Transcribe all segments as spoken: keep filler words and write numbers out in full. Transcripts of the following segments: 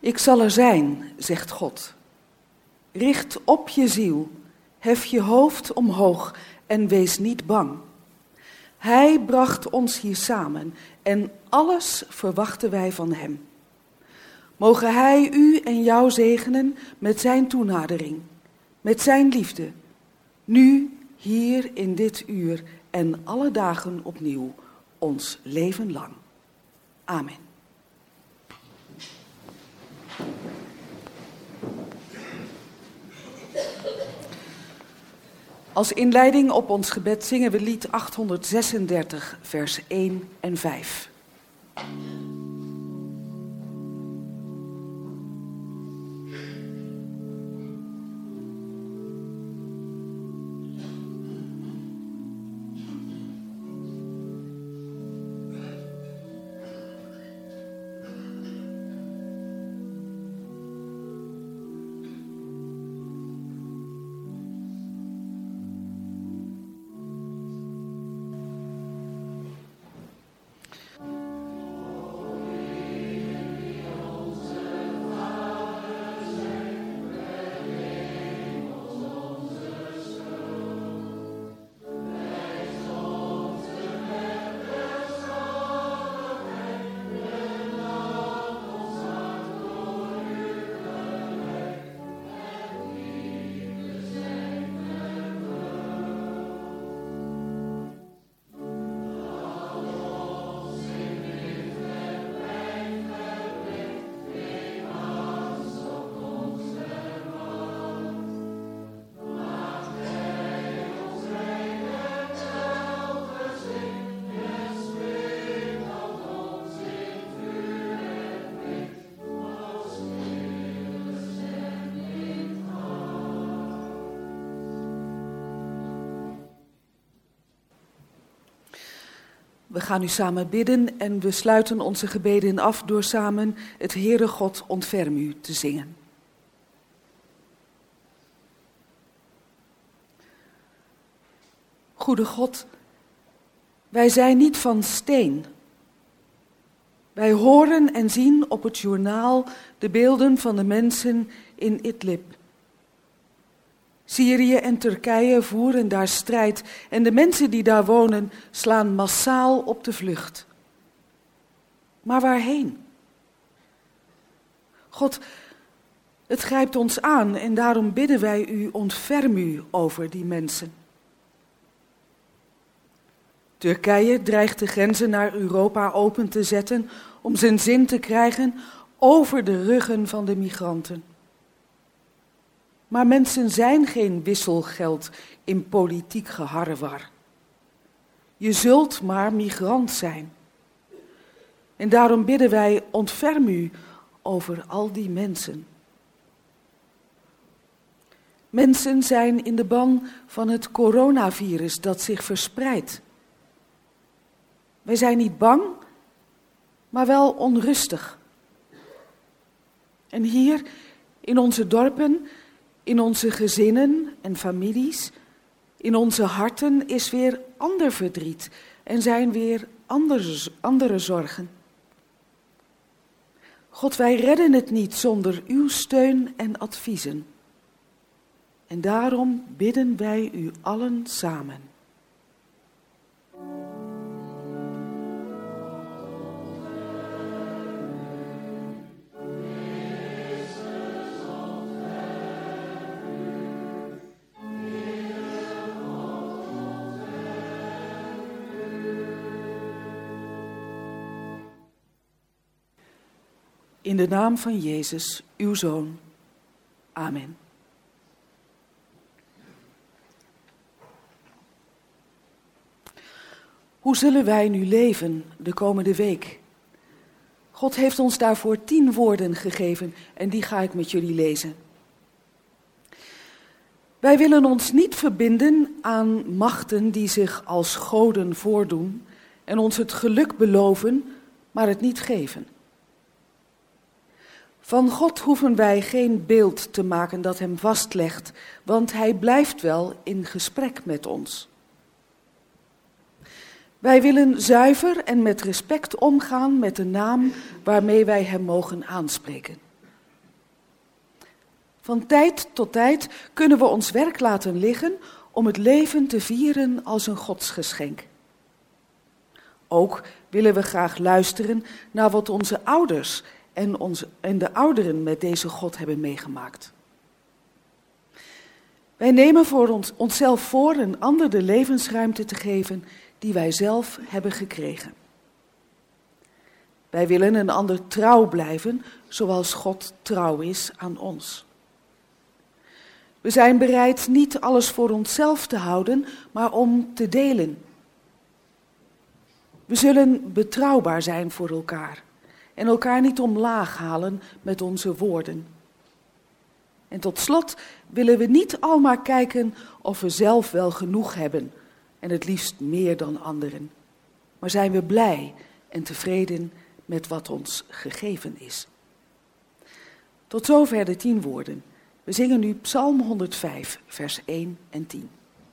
Ik zal er zijn, zegt God. Richt op je ziel, hef je hoofd omhoog en wees niet bang. Hij bracht ons hier samen en alles verwachten wij van hem. Mogen hij u en jou zegenen met zijn toenadering, met zijn liefde, nu, hier in dit uur en alle dagen opnieuw, ons leven lang. Amen. Als inleiding op ons gebed zingen we lied achthonderdzesendertig, vers één en vijf. We gaan nu samen bidden en we sluiten onze gebeden af door samen het Heere God ontferm u te zingen. Goede God, wij zijn niet van steen. Wij horen en zien op het journaal de beelden van de mensen in Idlib. Syrië en Turkije voeren daar strijd en de mensen die daar wonen slaan massaal op de vlucht. Maar waarheen? God, het grijpt ons aan en daarom bidden wij u, ontferm u over die mensen. Turkije dreigt de grenzen naar Europa open te zetten om zijn zin te krijgen over de ruggen van de migranten. Maar mensen zijn geen wisselgeld in politiek geharrewar. Je zult maar migrant zijn. En daarom bidden wij, ontferm u over al die mensen. Mensen zijn in de ban van het coronavirus dat zich verspreidt. Wij zijn niet bang, maar wel onrustig. En hier in onze dorpen, in onze gezinnen en families, in onze harten is weer ander verdriet en zijn weer andere, andere zorgen. God, wij redden het niet zonder uw steun en adviezen. En daarom bidden wij u allen samen. In de naam van Jezus, uw Zoon. Amen. Hoe zullen wij nu leven de komende week? God heeft ons daarvoor tien woorden gegeven en die ga ik met jullie lezen. Wij willen ons niet verbinden aan machten die zich als goden voordoen en ons het geluk beloven, maar het niet geven. Van God hoeven wij geen beeld te maken dat hem vastlegt, want hij blijft wel in gesprek met ons. Wij willen zuiver en met respect omgaan met de naam waarmee wij hem mogen aanspreken. Van tijd tot tijd kunnen we ons werk laten liggen om het leven te vieren als een godsgeschenk. Ook willen we graag luisteren naar wat onze ouders en, onze, en de ouderen met deze God hebben meegemaakt. Wij nemen voor ons, onszelf voor een ander de levensruimte te geven die wij zelf hebben gekregen. Wij willen een ander trouw blijven, zoals God trouw is aan ons. We zijn bereid niet alles voor onszelf te houden, maar om te delen. We zullen betrouwbaar zijn voor elkaar en elkaar niet omlaag halen met onze woorden. En tot slot willen we niet al maar kijken of we zelf wel genoeg hebben en het liefst meer dan anderen. Maar zijn we blij en tevreden met wat ons gegeven is. Tot zover de tien woorden. We zingen nu Psalm honderdvijf, vers één en tien.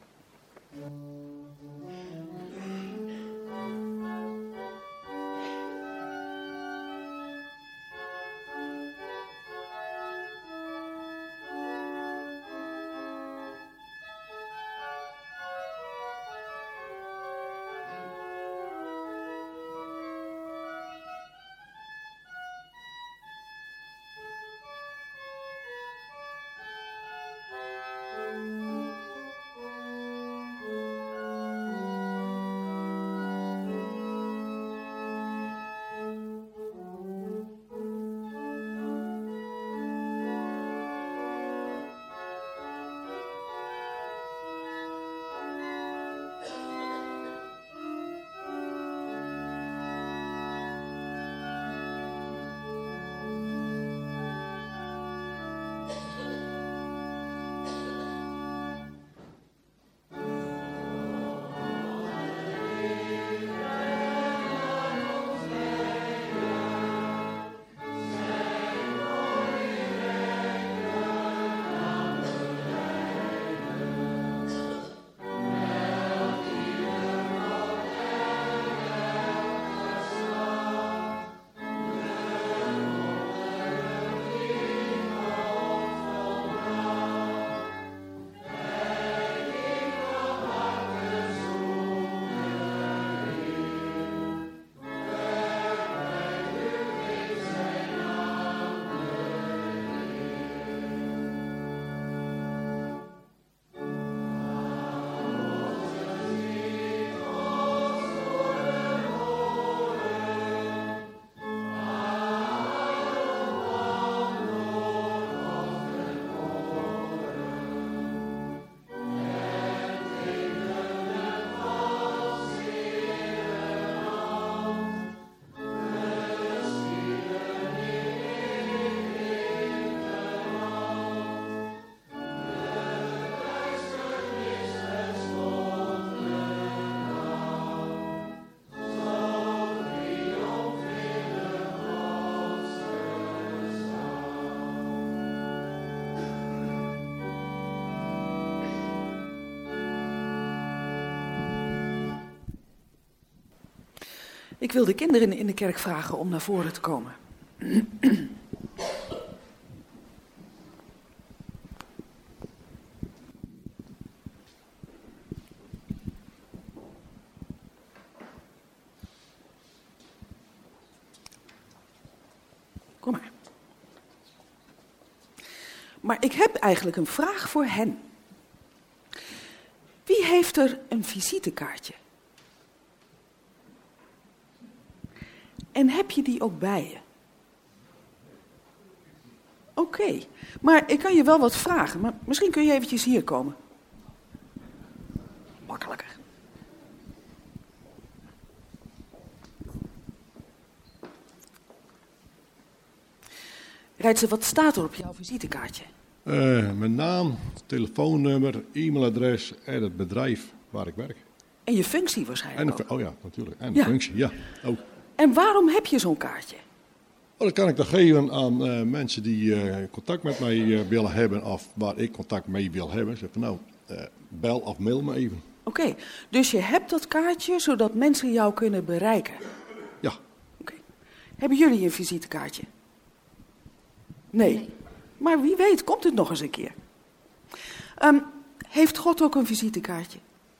Ik wil de kinderen in de kerk vragen om naar voren te komen. Kom maar. Maar ik heb eigenlijk een vraag voor hen. Wie heeft er een visitekaartje? En heb je die ook bij je? Oké, okay. Maar ik kan je wel wat vragen, maar misschien kun je eventjes hier komen. Makkelijker. Rijtse, wat staat er op jouw visitekaartje? Uh, mijn naam, telefoonnummer, e-mailadres en het bedrijf waar ik werk. En je functie waarschijnlijk en de, ook. Oh ja, natuurlijk. En de ja. functie, ja. Ook. En waarom heb je zo'n kaartje? Oh, dat kan ik dan geven aan uh, mensen die uh, contact met mij uh, willen hebben of waar ik contact mee wil hebben. Zeg van nou, uh, bel of mail me even. Oké, okay, dus je hebt dat kaartje zodat mensen jou kunnen bereiken? Ja. Oké. Okay. Hebben jullie een visitekaartje? Nee. nee. Maar wie weet komt het nog eens een keer. Um, heeft God ook een visitekaartje?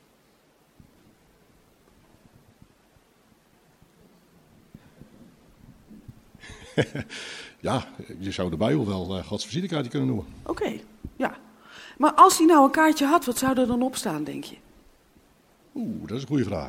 Ja, je zou de Bijbel wel uh, Gods visitekaartje kunnen noemen. Oké, okay, ja. Maar als hij nou een kaartje had, wat zou er dan op staan, denk je? Oeh, dat is een goede vraag.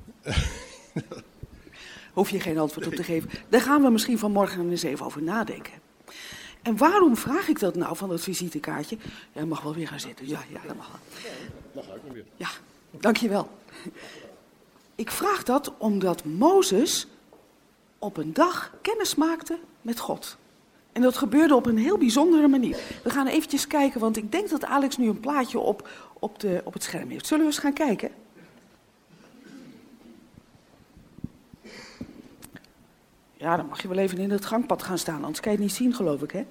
Hoef je geen antwoord op te geven. Daar gaan we misschien vanmorgen eens even over nadenken. En waarom vraag ik dat nou van dat visitekaartje? Jij mag wel weer gaan zitten. Ja, ja, dat mag wel. Mag ook weer. Ja, dankjewel. Ik vraag dat omdat Mozes op een dag kennis maakte met God. En dat gebeurde op een heel bijzondere manier. We gaan eventjes kijken, want ik denk dat Alex nu een plaatje op, op, de, op het scherm heeft. Zullen we eens gaan kijken? Ja, dan mag je wel even in het gangpad gaan staan, anders kan je het niet zien, geloof ik, hè?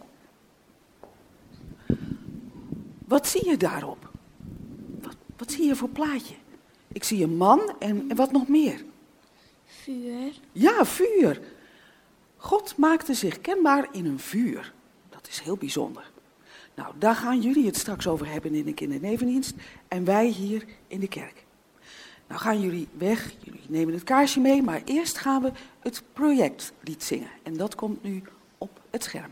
Wat zie je daarop? Wat, wat zie je voor plaatje? Ik zie een man en, en wat nog meer? Vuur. Ja, vuur. God maakte zich kenbaar in een vuur. Dat is heel bijzonder. Nou, daar gaan jullie het straks over hebben in de kindernevendienst en wij hier in de kerk. Nou gaan jullie weg, jullie nemen het kaarsje mee, maar eerst gaan we het projectlied zingen. En dat komt nu op het scherm.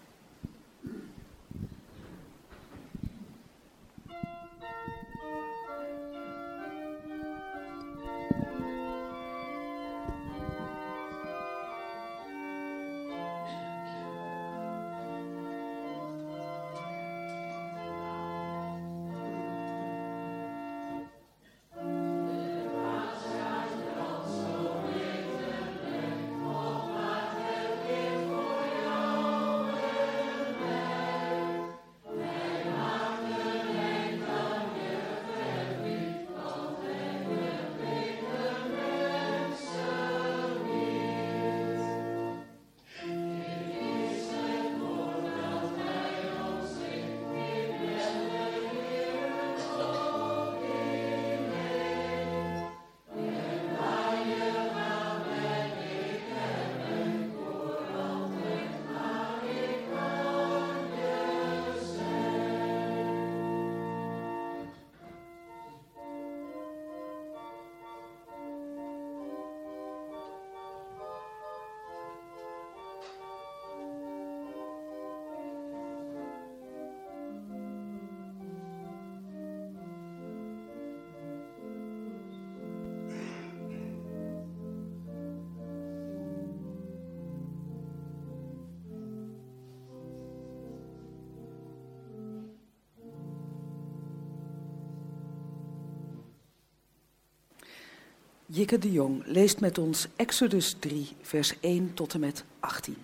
Jikke de Jong leest met ons Exodus drie, vers één tot en met achttien.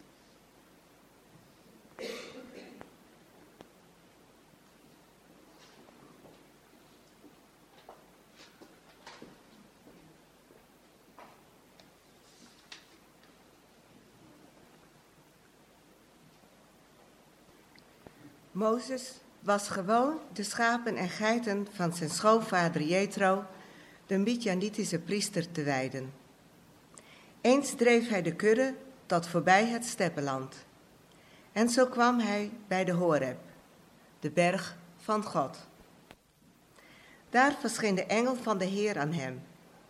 Mozes was gewoon de schapen en geiten van zijn schoonvader Jethro, de Midjanitische priester, te weiden. Eens dreef hij de kudde tot voorbij het steppenland. En zo kwam hij bij de Horeb, de berg van God. Daar verscheen de engel van de Heer aan hem.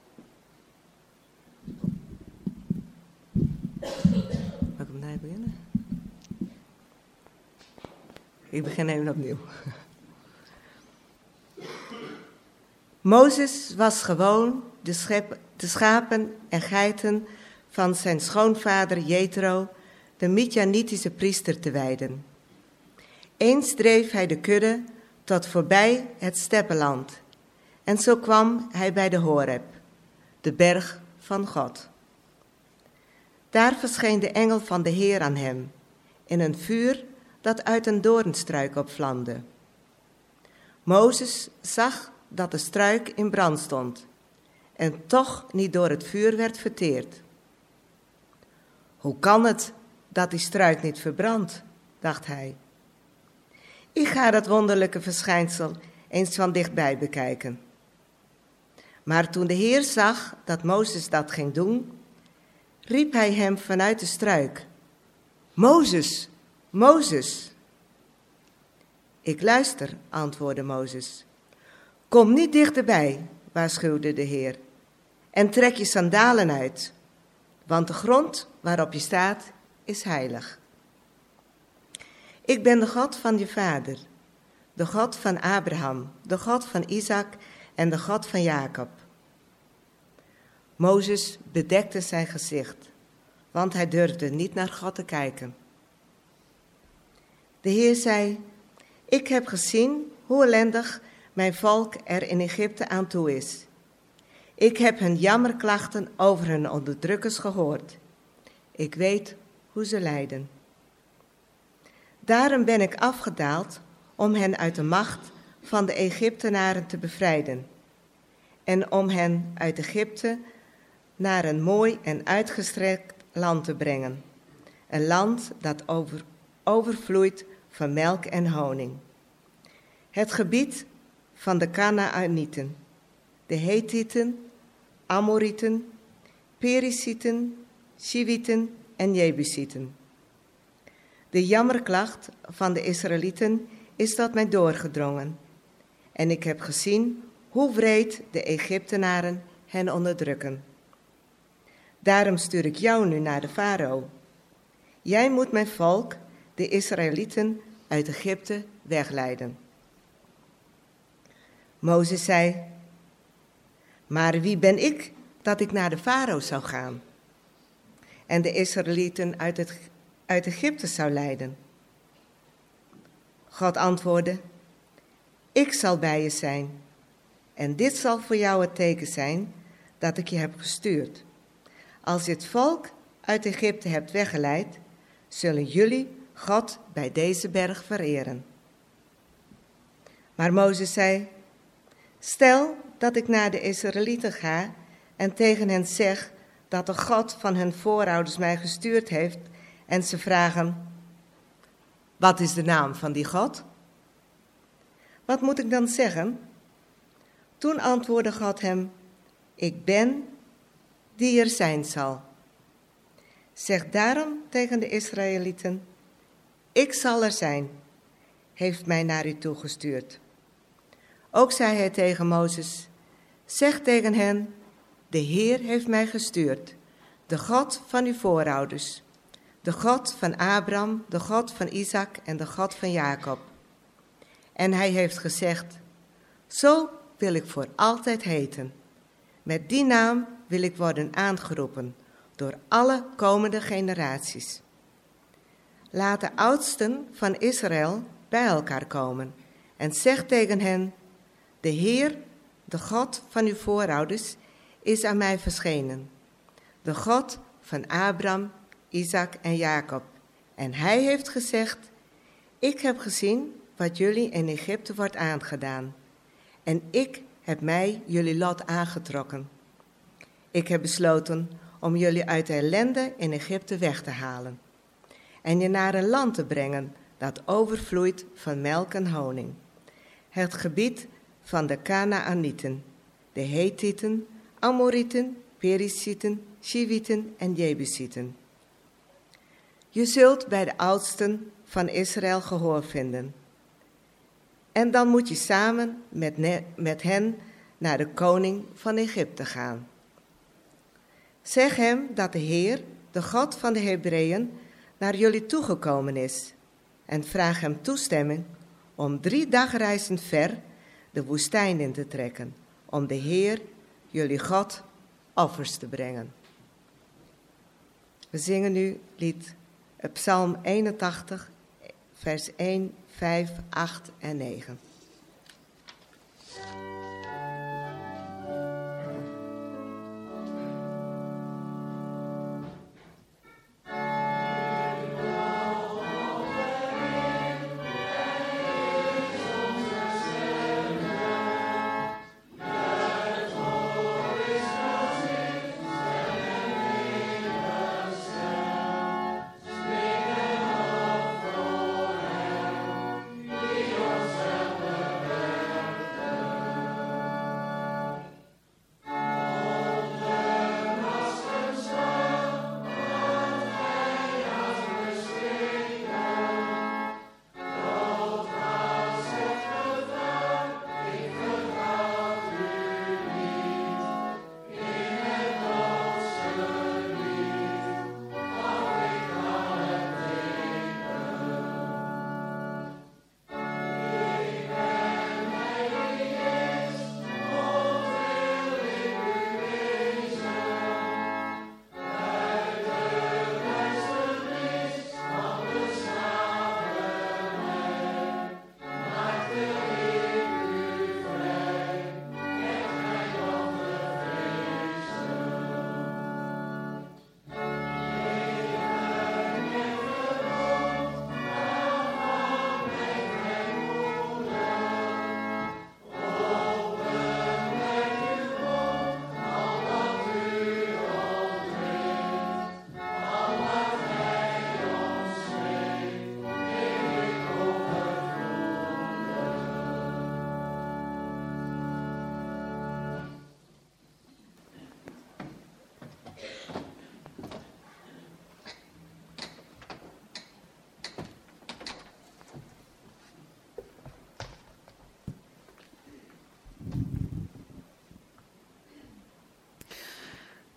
Mag ik opnieuw beginnen? Ik begin even opnieuw. Mozes was gewoon de, schep, de schapen en geiten van zijn schoonvader Jethro, de Midjanitische priester, te weiden. Eens dreef hij de kudde tot voorbij het steppenland. En zo kwam hij bij de Horeb, de berg van God. Daar verscheen de engel van de Heer aan hem, in een vuur dat uit een doornstruik opvlamde. Mozes zag dat de struik in brand stond en toch niet door het vuur werd verteerd. Hoe kan het dat die struik niet verbrandt, dacht hij. Ik ga dat wonderlijke verschijnsel eens van dichtbij bekijken. Maar toen de Heer zag dat Mozes dat ging doen, riep hij hem vanuit de struik: Mozes, Mozes! Ik luister, antwoordde Mozes. Kom niet dichterbij, waarschuwde de Heer, en trek je sandalen uit, want de grond waarop je staat is heilig. Ik ben de God van je vader, de God van Abraham, de God van Isaac en de God van Jacob. Mozes bedekte zijn gezicht, want hij durfde niet naar God te kijken. De Heer zei, ik heb gezien hoe ellendig mijn volk er in Egypte aan toe is. Ik heb hun jammerklachten over hun onderdrukkers gehoord. Ik weet hoe ze lijden. Daarom ben ik afgedaald om hen uit de macht van de Egyptenaren te bevrijden en om hen uit Egypte naar een mooi en uitgestrekt land te brengen. Een land dat over, overvloeit van melk en honing. Het gebied van de Kanaanieten, de Hethieten, Amorieten, Perisieten, Chivieten en Jebusieten. De jammerklacht van de Israëlieten is tot mij doorgedrongen. En ik heb gezien hoe wreed de Egyptenaren hen onderdrukken. Daarom stuur ik jou nu naar de farao. Jij moet mijn volk, de Israëlieten, uit Egypte wegleiden. Mozes zei, maar wie ben ik dat ik naar de farao zou gaan en de Israëlieten uit, het, uit Egypte zou leiden? God antwoordde, ik zal bij je zijn en dit zal voor jou het teken zijn dat ik je heb gestuurd. Als je het volk uit Egypte hebt weggeleid, zullen jullie God bij deze berg vereren. Maar Mozes zei, stel dat ik naar de Israëlieten ga en tegen hen zeg dat de God van hun voorouders mij gestuurd heeft en ze vragen, wat is de naam van die God? Wat moet ik dan zeggen? Toen antwoordde God hem, ik ben die er zijn zal. Zeg daarom tegen de Israëlieten, ik zal er zijn, heeft mij naar u toegestuurd. Ook zei hij tegen Mozes, zeg tegen hen, de Heer heeft mij gestuurd, de God van uw voorouders, de God van Abraham, de God van Isaac en de God van Jacob. En hij heeft gezegd, zo wil ik voor altijd heten. Met die naam wil ik worden aangeroepen door alle komende generaties. Laat de oudsten van Israël bij elkaar komen en zeg tegen hen, de Heer, de God van uw voorouders, is aan mij verschenen. De God van Abraham, Isaac en Jacob. En hij heeft gezegd, ik heb gezien wat jullie in Egypte wordt aangedaan. En ik heb mij jullie lot aangetrokken. Ik heb besloten om jullie uit de ellende in Egypte weg te halen. En je naar een land te brengen dat overvloeit van melk en honing. Het gebied van de Kanaanieten, de Hethieten, Amorieten, Perisieten, Chivieten en Jebusieten. Je zult bij de oudsten van Israël gehoor vinden. En dan moet je samen met, ne- met hen naar de koning van Egypte gaan. Zeg hem dat de Heer, de God van de Hebreeën, naar jullie toegekomen is. En vraag hem toestemming om drie dagreizen ver de woestijn in te trekken, om de Heer, jullie God, offers te brengen. We zingen nu lied Psalm eenentachtig, vers één, vijf, acht en negen. Zingen of voor hem, die ons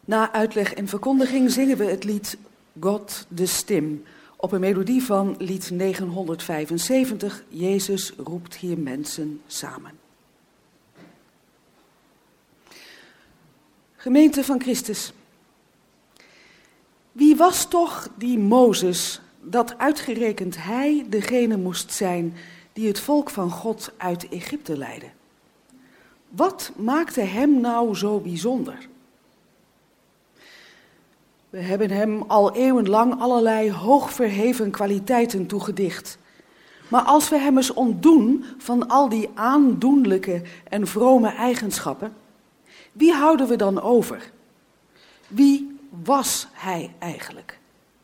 Na uitleg en verkondiging zingen we het lied God de Stim op een melodie van lied negenhonderdvijfenzeventig. Jezus roept hier mensen samen. Gemeente van Christus. Wie was toch die Mozes, dat uitgerekend hij degene moest zijn die het volk van God uit Egypte leidde? Wat maakte hem nou zo bijzonder? We hebben hem al eeuwenlang allerlei hoogverheven kwaliteiten toegedicht. Maar als we hem eens ontdoen van al die aandoenlijke en vrome eigenschappen, wie houden we dan over? Wie was hij eigenlijk?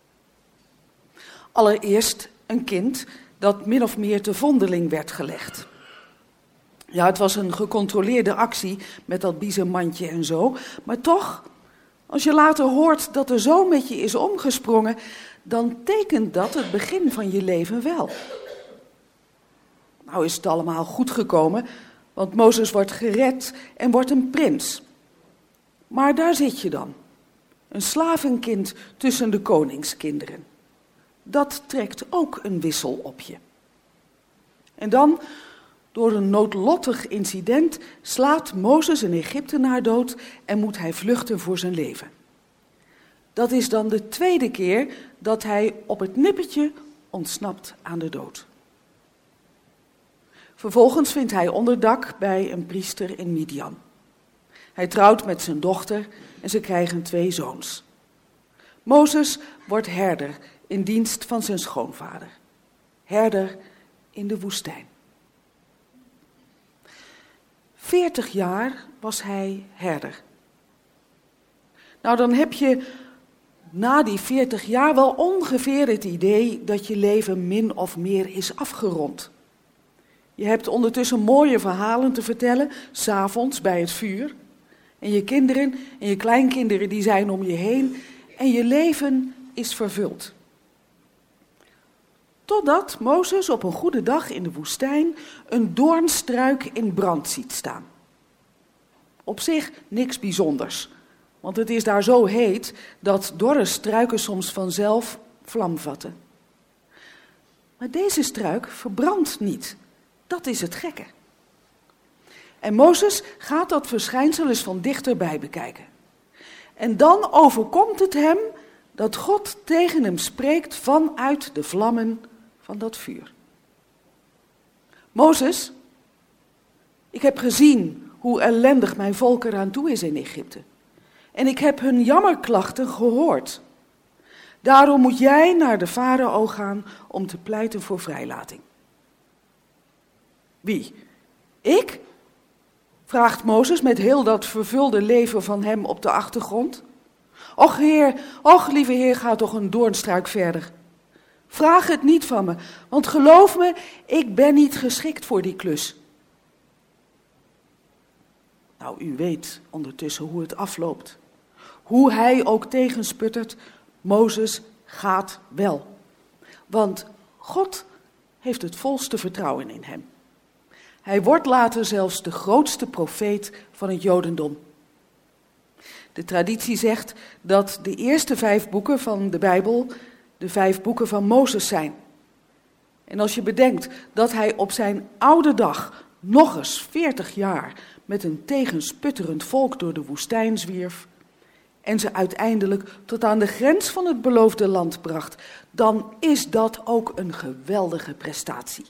Allereerst een kind dat min of meer te vondeling werd gelegd. Ja, het was een gecontroleerde actie met dat biezenmandje en zo, maar toch, als je later hoort dat er zo met je is omgesprongen, dan tekent dat het begin van je leven wel. Nou is het allemaal goed gekomen, want Mozes wordt gered en wordt een prins. Maar daar zit je dan, een slavenkind tussen de koningskinderen. Dat trekt ook een wissel op je. En dan, door een noodlottig incident, slaat Mozes een Egyptenaar dood en moet hij vluchten voor zijn leven. Dat is dan de tweede keer dat hij op het nippertje ontsnapt aan de dood. Vervolgens vindt hij onderdak bij een priester in Midian. Hij trouwt met zijn dochter en ze krijgen twee zoons. Mozes wordt herder in dienst van zijn schoonvader. Herder in de woestijn. Veertig jaar was hij herder. Nou, dan heb je na die veertig jaar wel ongeveer het idee dat je leven min of meer is afgerond. Je hebt ondertussen mooie verhalen te vertellen, 's avonds bij het vuur. En je kinderen en je kleinkinderen die zijn om je heen en je leven is vervuld. Totdat Mozes op een goede dag in de woestijn een doornstruik in brand ziet staan. Op zich niks bijzonders, want het is daar zo heet dat dorre struiken soms vanzelf vlam vatten. Maar deze struik verbrandt niet, dat is het gekke. En Mozes gaat dat verschijnsel eens van dichterbij bekijken. En dan overkomt het hem dat God tegen hem spreekt vanuit de vlammen van dat vuur. Mozes, ik heb gezien hoe ellendig mijn volk eraan toe is in Egypte. En ik heb hun jammerklachten gehoord. Daarom moet jij naar de farao gaan om te pleiten voor vrijlating. Wie? Ik? Vraagt Mozes met heel dat vervulde leven van hem op de achtergrond. Och heer, och lieve heer, ga toch een doornstruik verder. Vraag het niet van me, want geloof me, ik ben niet geschikt voor die klus. Nou, u weet ondertussen hoe het afloopt. Hoe hij ook tegensputtert, Mozes gaat wel. Want God heeft het volste vertrouwen in hem. Hij wordt later zelfs de grootste profeet van het Jodendom. De traditie zegt dat de eerste vijf boeken van de Bijbel de vijf boeken van Mozes zijn. En als je bedenkt dat hij op zijn oude dag nog eens veertig jaar met een tegensputterend volk door de woestijn zwierf en ze uiteindelijk tot aan de grens van het beloofde land bracht, dan is dat ook een geweldige prestatie.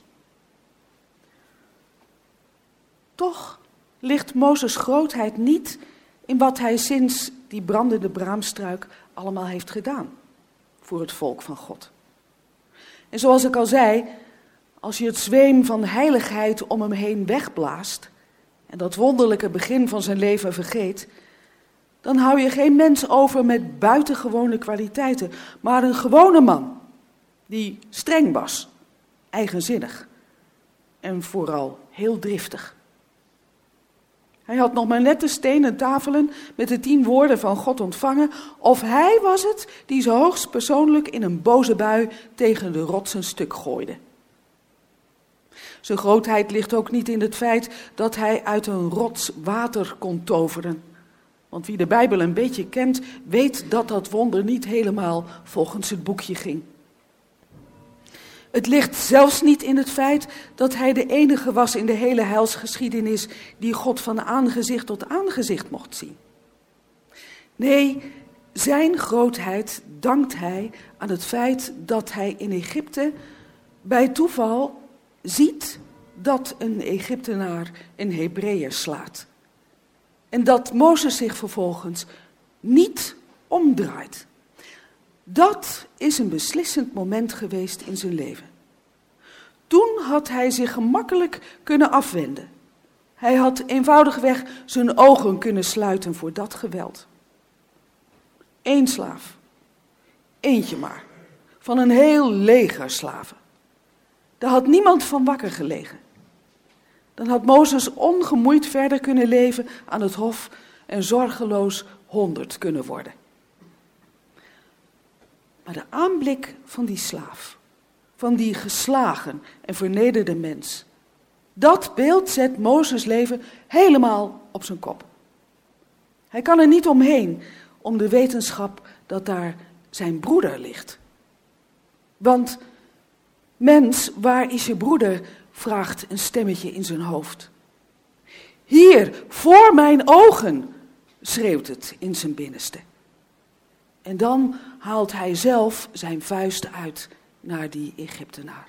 Toch ligt Mozes' grootheid niet in wat hij sinds die brandende braamstruik allemaal heeft gedaan voor het volk van God. En zoals ik al zei, als je het zweem van heiligheid om hem heen wegblaast en dat wonderlijke begin van zijn leven vergeet, dan hou je geen mens over met buitengewone kwaliteiten, maar een gewone man die streng was, eigenzinnig en vooral heel driftig. Hij had nog maar net de stenen tafelen met de tien woorden van God ontvangen, of hij was het die zo hoogst persoonlijk in een boze bui tegen de rots een stuk gooide. Zijn grootheid ligt ook niet in het feit dat hij uit een rots water kon toveren. Want wie de Bijbel een beetje kent, weet dat dat wonder niet helemaal volgens het boekje ging. Het ligt zelfs niet in het feit dat hij de enige was in de hele heilsgeschiedenis die God van aangezicht tot aangezicht mocht zien. Nee, zijn grootheid dankt hij aan het feit dat hij in Egypte bij toeval ziet dat een Egyptenaar een Hebreeër slaat. En dat Mozes zich vervolgens niet omdraait. Dat is een beslissend moment geweest in zijn leven. Toen had hij zich gemakkelijk kunnen afwenden. Hij had eenvoudigweg zijn ogen kunnen sluiten voor dat geweld. Eén slaaf. Eentje maar. Van een heel leger slaven. Daar had niemand van wakker gelegen. Dan had Mozes ongemoeid verder kunnen leven aan het hof en zorgeloos honderd kunnen worden. Maar de aanblik van die slaaf, van die geslagen en vernederde mens, dat beeld zet Mozes' leven helemaal op zijn kop. Hij kan er niet omheen om de wetenschap dat daar zijn broeder ligt. Want mens, waar is je broeder? Vraagt een stemmetje in zijn hoofd. Hier, voor mijn ogen, schreeuwt het in zijn binnenste. En dan haalt hij zelf zijn vuist uit naar die Egyptenaar.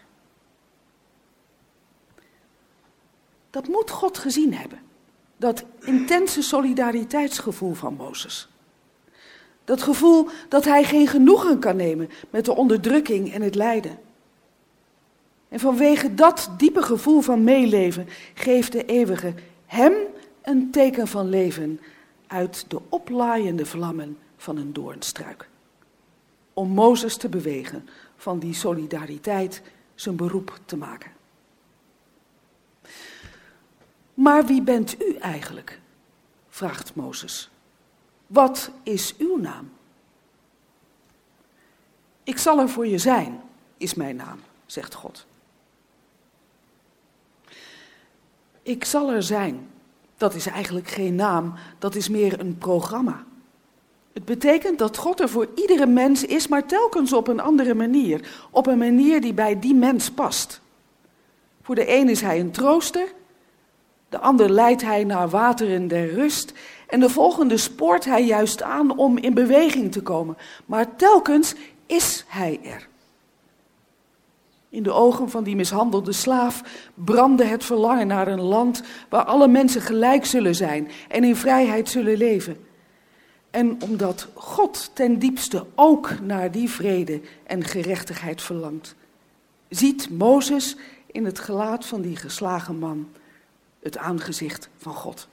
Dat moet God gezien hebben. Dat intense solidariteitsgevoel van Mozes. Dat gevoel dat hij geen genoegen kan nemen met de onderdrukking en het lijden. En vanwege dat diepe gevoel van meeleven geeft de Eeuwige hem een teken van leven uit de oplaaiende vlammen van een doornstruik. Om Mozes te bewegen van die solidariteit zijn beroep te maken. Maar wie bent u eigenlijk? Vraagt Mozes. Wat is uw naam? Ik zal er voor je zijn, is mijn naam, zegt God. Ik zal er zijn, dat is eigenlijk geen naam, dat is meer een programma. Het betekent dat God er voor iedere mens is, maar telkens op een andere manier. Op een manier die bij die mens past. Voor de een is hij een trooster, de ander leidt hij naar wateren der rust en de volgende spoort hij juist aan om in beweging te komen. Maar telkens is hij er. In de ogen van die mishandelde slaaf brandde het verlangen naar een land waar alle mensen gelijk zullen zijn en in vrijheid zullen leven. En omdat God ten diepste ook naar die vrede en gerechtigheid verlangt, ziet Mozes in het gelaat van die geslagen man het aangezicht van God.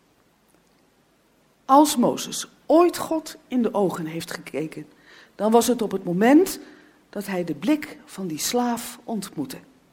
Als Mozes ooit God in de ogen heeft gekeken, dan was het op het moment dat hij de blik van die slaaf ontmoette.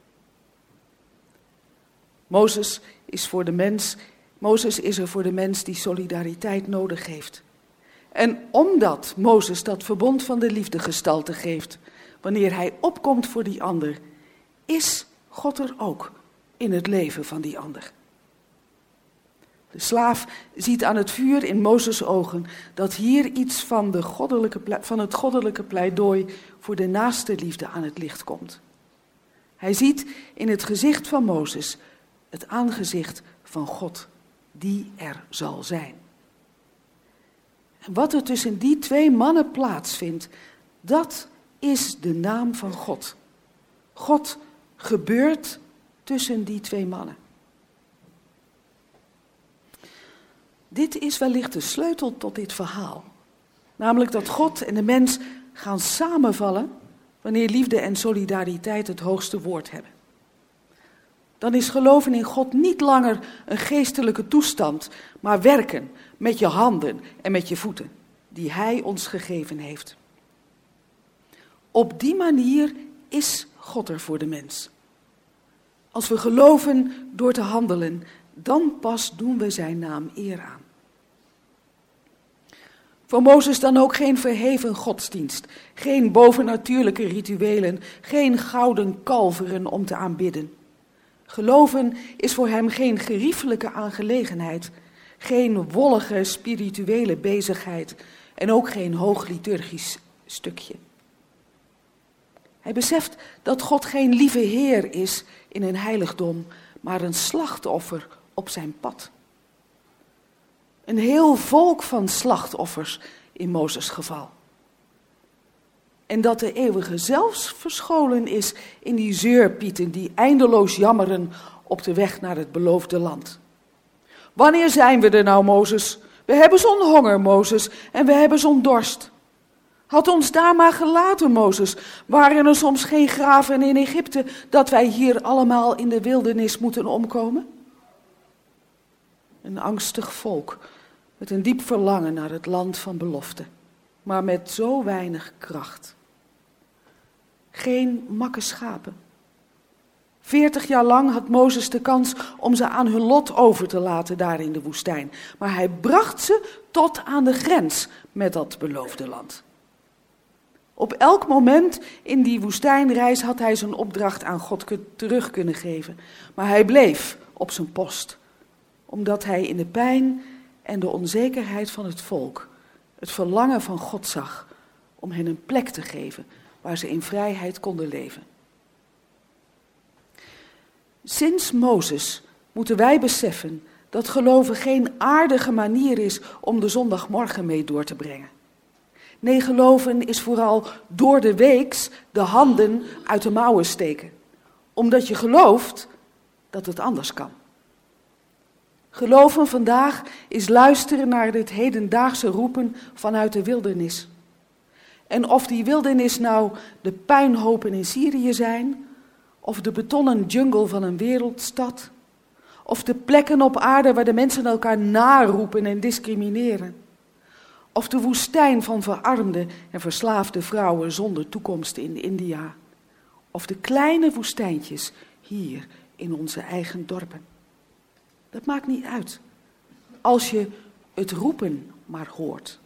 Mozes is voor de mens, Mozes is er voor de mens die solidariteit nodig heeft. En omdat Mozes dat verbond van de liefde gestalte geeft, wanneer hij opkomt voor die ander, is God er ook in het leven van die ander. De slaaf ziet aan het vuur in Mozes' ogen dat hier iets van, de goddelijke, van het goddelijke pleidooi voor de naaste liefde aan het licht komt. Hij ziet in het gezicht van Mozes het aangezicht van God, die er zal zijn. En wat er tussen die twee mannen plaatsvindt, dat is de naam van God. God gebeurt tussen die twee mannen. Dit is wellicht de sleutel tot dit verhaal. Namelijk dat God en de mens gaan samenvallen wanneer liefde en solidariteit het hoogste woord hebben. Dan is geloven in God niet langer een geestelijke toestand, maar werken met je handen en met je voeten, die Hij ons gegeven heeft. Op die manier is God er voor de mens. Als we geloven door te handelen, dan pas doen we zijn naam eer aan. Voor Mozes dan ook geen verheven godsdienst, geen bovennatuurlijke rituelen, geen gouden kalveren om te aanbidden. Geloven is voor hem geen geriefelijke aangelegenheid, Geen wollige spirituele bezigheid en ook geen hoog liturgisch stukje. Hij beseft dat God geen lieve Heer is in een heiligdom, maar een slachtoffer op zijn pad. Een heel volk van slachtoffers in Mozes' geval. En dat de eeuwige zelfs verscholen is in die zeurpieten die eindeloos jammeren op de weg naar het beloofde land. Wanneer zijn we er nou, Mozes? We hebben zo'n honger, Mozes, en we hebben zo'n dorst. Had ons daar maar gelaten, Mozes. Waren er soms geen graven in Egypte dat wij hier allemaal in de wildernis moeten omkomen? Een angstig volk met een diep verlangen naar het land van belofte, maar met zo weinig kracht. Geen makke schapen. Veertig jaar lang had Mozes de kans om ze aan hun lot over te laten daar in de woestijn. Maar hij bracht ze tot aan de grens met dat beloofde land. Op elk moment in die woestijnreis had hij zijn opdracht aan God terug kunnen geven. Maar hij bleef op zijn post, omdat hij in de pijn en de onzekerheid van het volk het verlangen van God zag om hen een plek te geven waar ze in vrijheid konden leven. Sinds Mozes moeten wij beseffen dat geloven geen aardige manier is om de zondagmorgen mee door te brengen. Nee, geloven is vooral door de weeks de handen uit de mouwen steken, omdat je gelooft dat het anders kan. Geloven vandaag is luisteren naar dit hedendaagse roepen vanuit de wildernis. En of die wildernis nou de puinhopen in Syrië zijn, of de betonnen jungle van een wereldstad, of de plekken op aarde waar de mensen elkaar naroepen en discrimineren, of de woestijn van verarmde en verslaafde vrouwen zonder toekomst in India, of de kleine woestijntjes hier in onze eigen dorpen. Dat maakt niet uit, als je het roepen maar hoort.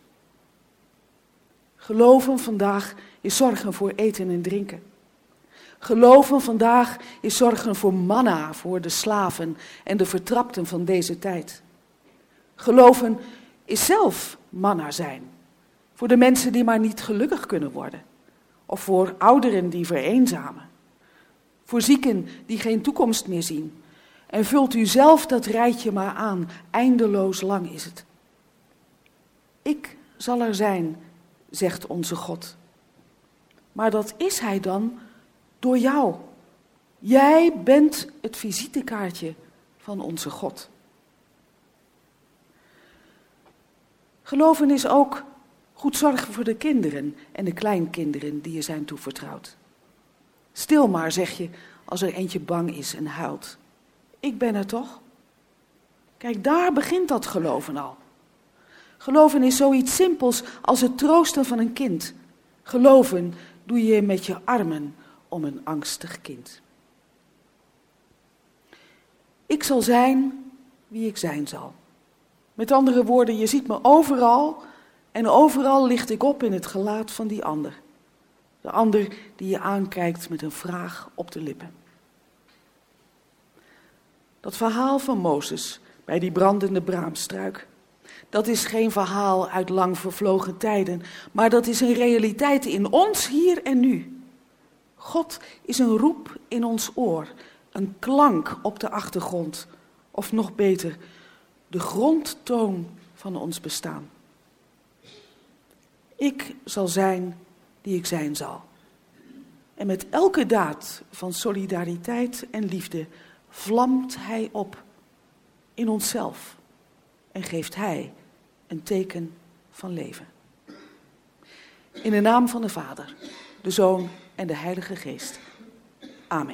Geloven vandaag is zorgen voor eten en drinken. Geloven vandaag is zorgen voor manna, voor de slaven en de vertrapten van deze tijd. Geloven is zelf manna zijn, voor de mensen die maar niet gelukkig kunnen worden. Of voor ouderen die vereenzamen. Voor zieken die geen toekomst meer zien. En vult u zelf dat rijtje maar aan, eindeloos lang is het. Ik zal er zijn, zegt onze God. Maar dat is hij dan door jou. Jij bent het visitekaartje van onze God. Geloven is ook goed zorgen voor de kinderen en de kleinkinderen die je zijn toevertrouwd. Stil maar, zeg je, als er eentje bang is en huilt. Ik ben er toch? Kijk, daar begint dat geloven al. Geloven is zoiets simpels als het troosten van een kind. Geloven doe je met je armen om een angstig kind. Ik zal zijn wie ik zijn zal. Met andere woorden, je ziet me overal en overal licht ik op in het gelaat van die ander. De ander die je aankijkt met een vraag op de lippen. Dat verhaal van Mozes bij die brandende braamstruik, dat is geen verhaal uit lang vervlogen tijden, maar dat is een realiteit in ons hier en nu. God is een roep in ons oor, een klank op de achtergrond, of nog beter, de grondtoon van ons bestaan. Ik zal zijn die ik zijn zal. En met elke daad van solidariteit en liefde vlamt hij op in onszelf en geeft hij een teken van leven. In de naam van de Vader, de Zoon en de Heilige Geest. Amen.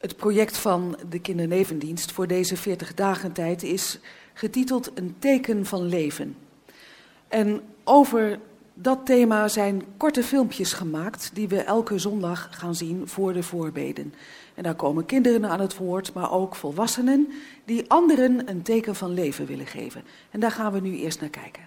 Het project van de kindernevendienst voor deze veertig dagen tijd is getiteld Een teken van leven. En over dat thema zijn korte filmpjes gemaakt die we elke zondag gaan zien voor de voorbeden. En daar komen kinderen aan het woord, maar ook volwassenen die anderen een teken van leven willen geven. En daar gaan we nu eerst naar kijken.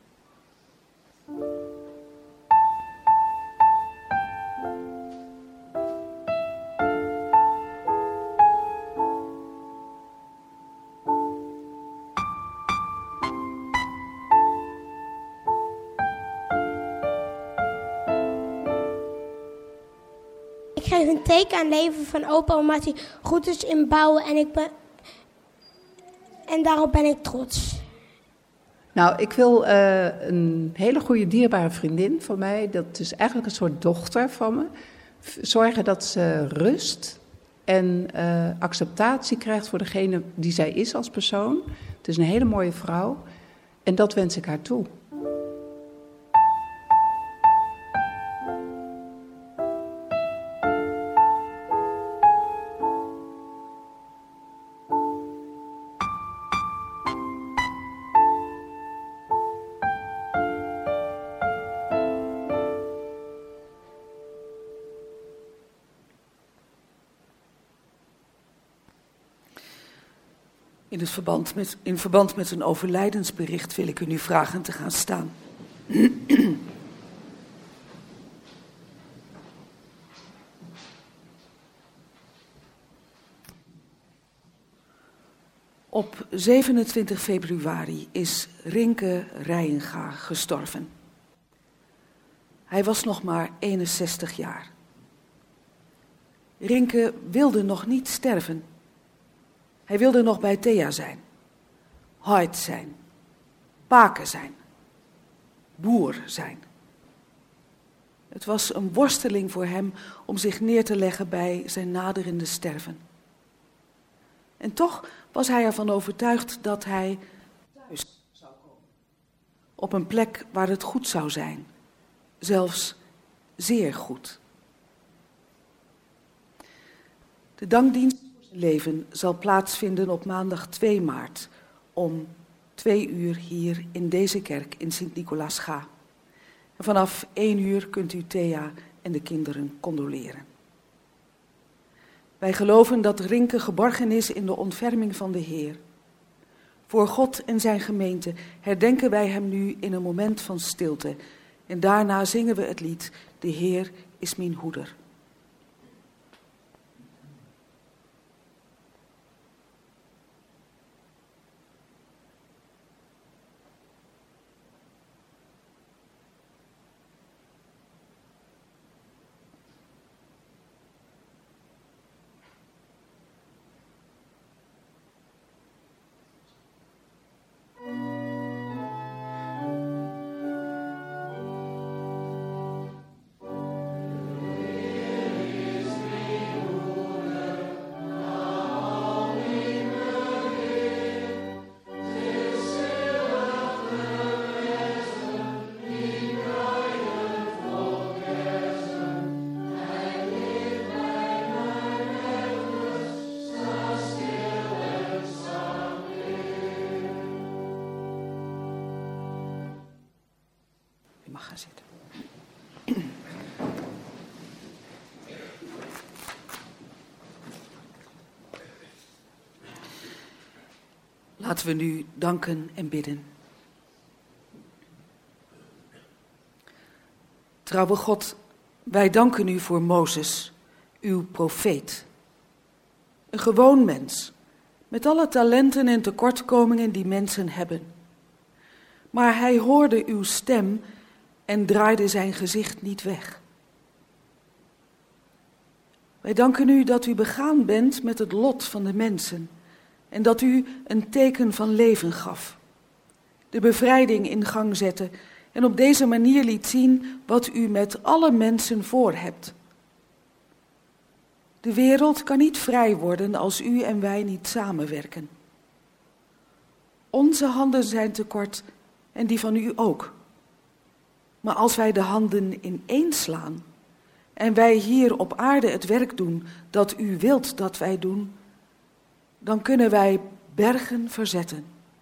Ik geef een teken aan leven van opa omdat hij goed is in bouwen en, ik ben, en daarop ben ik trots. Nou, ik wil uh, een hele goede dierbare vriendin van mij, dat is eigenlijk een soort dochter van me, zorgen dat ze rust en uh, acceptatie krijgt voor degene die zij is als persoon. Het is een hele mooie vrouw en dat wens ik haar toe. In, het verband met, in verband met een overlijdensbericht wil ik u nu vragen te gaan staan. Op zevenentwintig februari is Rinke Rijenga gestorven. Hij was nog maar eenenzestig jaar. Rinke wilde nog niet sterven. Hij wilde nog bij Thea zijn, Heid zijn, Pake zijn, boer zijn. Het was een worsteling voor hem om zich neer te leggen bij zijn naderende sterven. En toch was hij ervan overtuigd dat hij thuis zou komen. Op een plek waar het goed zou zijn, zelfs zeer goed. De dankdienst leven zal plaatsvinden op maandag twee maart om twee uur hier in deze kerk in Sint-Nicolaas-Ga. En vanaf één uur kunt u Thea en de kinderen condoleren. Wij geloven dat Rinke geborgen is in de ontferming van de Heer. Voor God en zijn gemeente herdenken wij hem nu in een moment van stilte. En daarna zingen we het lied De Heer is mijn hoeder. Mag gaan zitten. Laten we nu danken en bidden. Trouwe God, wij danken u voor Mozes, uw profeet. Een gewoon mens, met alle talenten en tekortkomingen die mensen hebben. Maar hij hoorde uw stem en draaide zijn gezicht niet weg. Wij danken u dat u begaan bent met het lot van de mensen en dat u een teken van leven gaf, de bevrijding in gang zette en op deze manier liet zien wat u met alle mensen voor hebt. De wereld kan niet vrij worden als u en wij niet samenwerken. Onze handen zijn te kort en die van u ook. Maar als wij de handen ineenslaan, en wij hier op aarde het werk doen dat u wilt dat wij doen, dan kunnen wij bergen verzetten.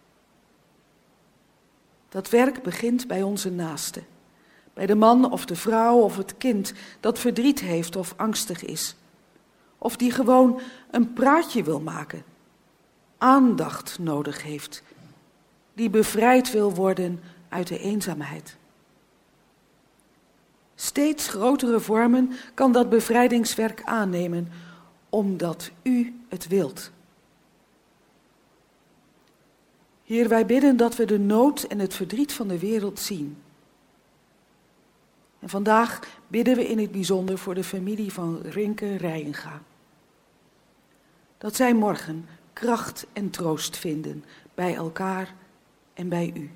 Dat werk begint bij onze naaste, bij de man of de vrouw of het kind dat verdriet heeft of angstig is, of die gewoon een praatje wil maken, aandacht nodig heeft, die bevrijd wil worden uit de eenzaamheid. Steeds grotere vormen kan dat bevrijdingswerk aannemen, omdat u het wilt. Heer, wij bidden dat we de nood en het verdriet van de wereld zien. En vandaag bidden we in het bijzonder voor de familie van Rinke Rijenga. Dat zij morgen kracht en troost vinden bij elkaar en bij u.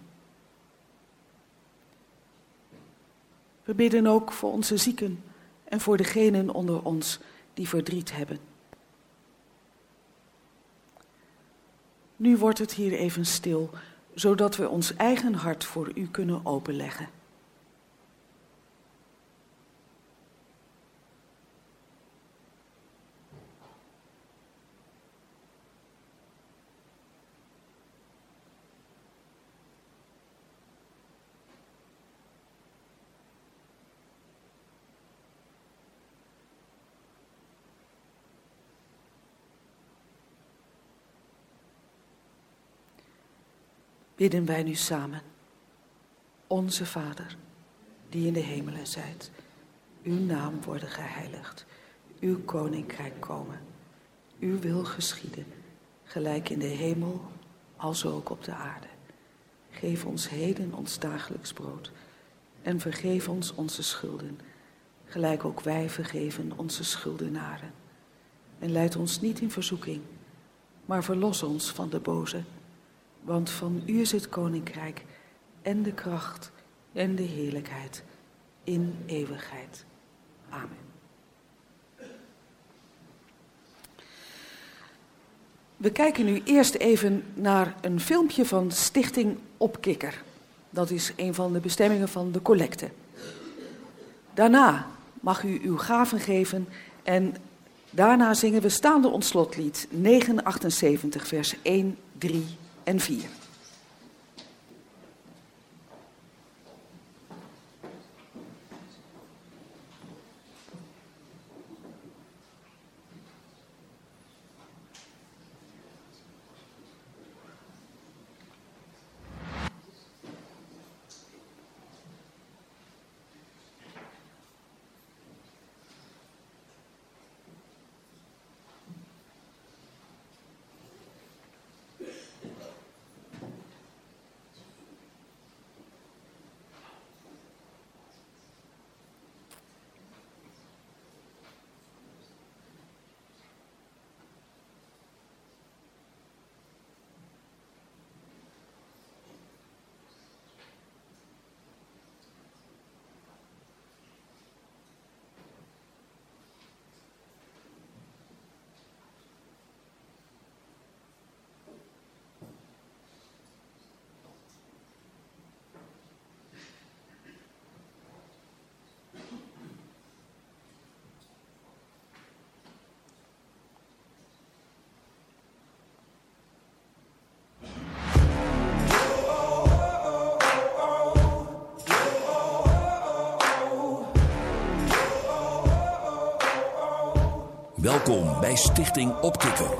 We bidden ook voor onze zieken en voor degenen onder ons die verdriet hebben. Nu wordt het hier even stil, zodat we ons eigen hart voor u kunnen openleggen. Bidden wij nu samen. Onze Vader, die in de hemelen zijt, uw naam worden geheiligd, uw koninkrijk komen, uw wil geschieden, gelijk in de hemel, als ook op de aarde. Geef ons heden ons dagelijks brood en vergeef ons onze schulden, gelijk ook wij vergeven onze schuldenaren. En leid ons niet in verzoeking, maar verlos ons van de boze. Want van u is het koninkrijk en de kracht en de heerlijkheid in eeuwigheid. Amen. We kijken nu eerst even naar een filmpje van Stichting Opkikker. Dat is een van de bestemmingen van de collecte. Daarna mag u uw gaven geven en daarna zingen we staande ons slotlied negenhonderdachtenzeventig vers één, drie en vier. Welkom bij Stichting Opkikker.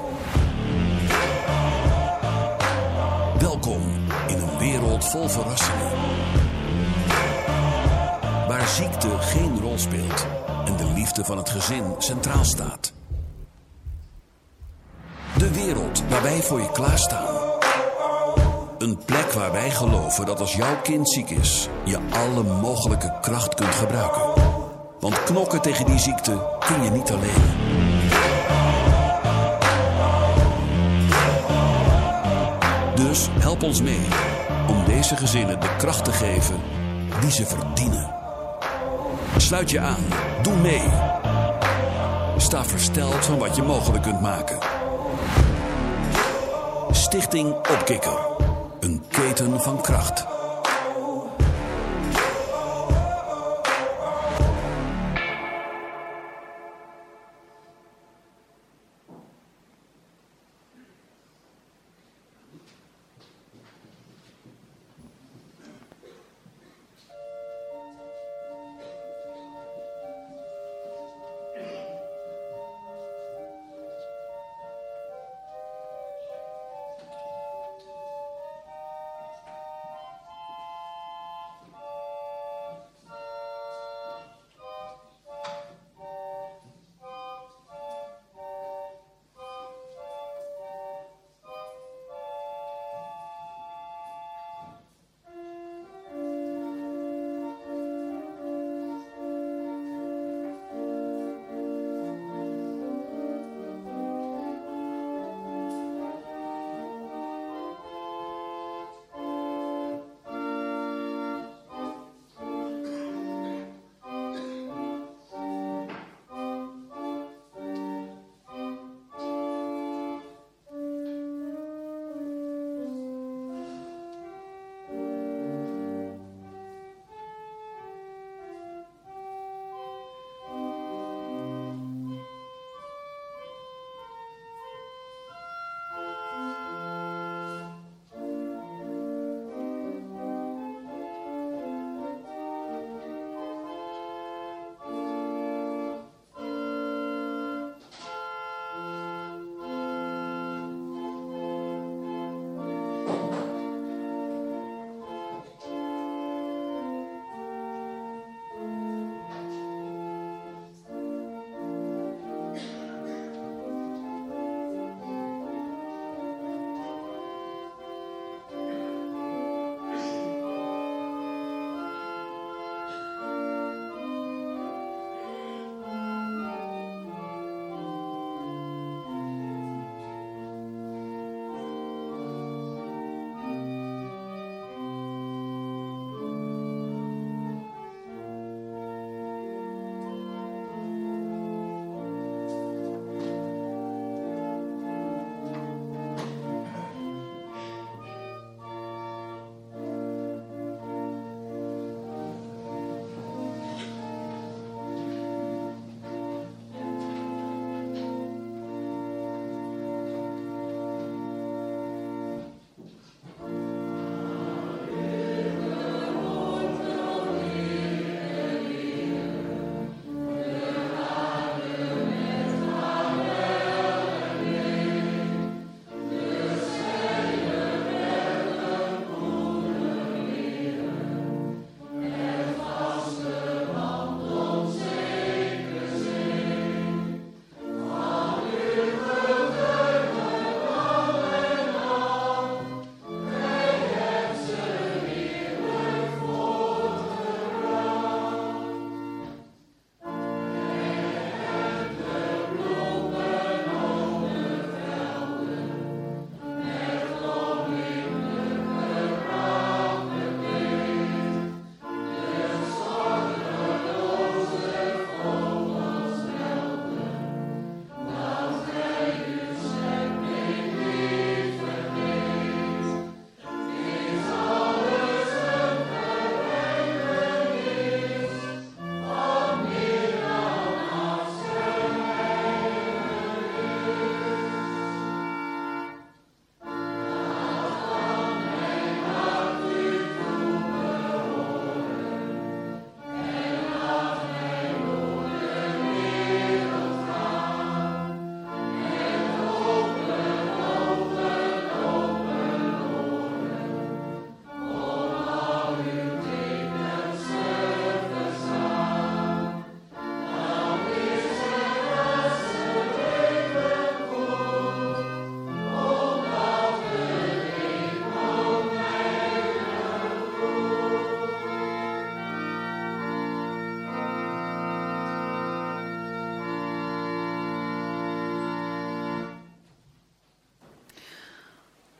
Welkom in een wereld vol verrassingen. Waar ziekte geen rol speelt en de liefde van het gezin centraal staat. De wereld waar wij voor je klaarstaan. Een plek waar wij geloven dat als jouw kind ziek is, je alle mogelijke kracht kunt gebruiken. Want knokken tegen die ziekte kun je niet alleen. Dus help ons mee om deze gezinnen de kracht te geven die ze verdienen. Sluit je aan, doe mee. Sta versteld van wat je mogelijk kunt maken. Stichting Opkikker, een keten van kracht.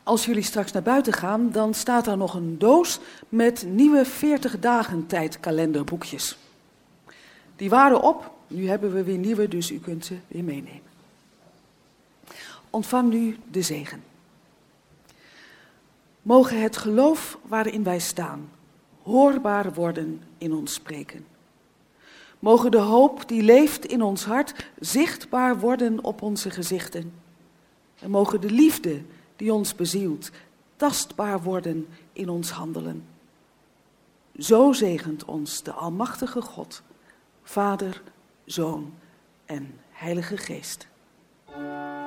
Als jullie straks naar buiten gaan, dan staat daar nog een doos met nieuwe veertig dagen tijd kalenderboekjes. Die waren op, nu hebben we weer nieuwe, dus u kunt ze weer meenemen. Ontvang nu de zegen. Mogen het geloof waarin wij staan hoorbaar worden in ons spreken. Mogen de hoop die leeft in ons hart zichtbaar worden op onze gezichten. En mogen de liefde die ons bezielt tastbaar worden in ons handelen. Zo zegent ons de almachtige God, Vader, Zoon en Heilige Geest.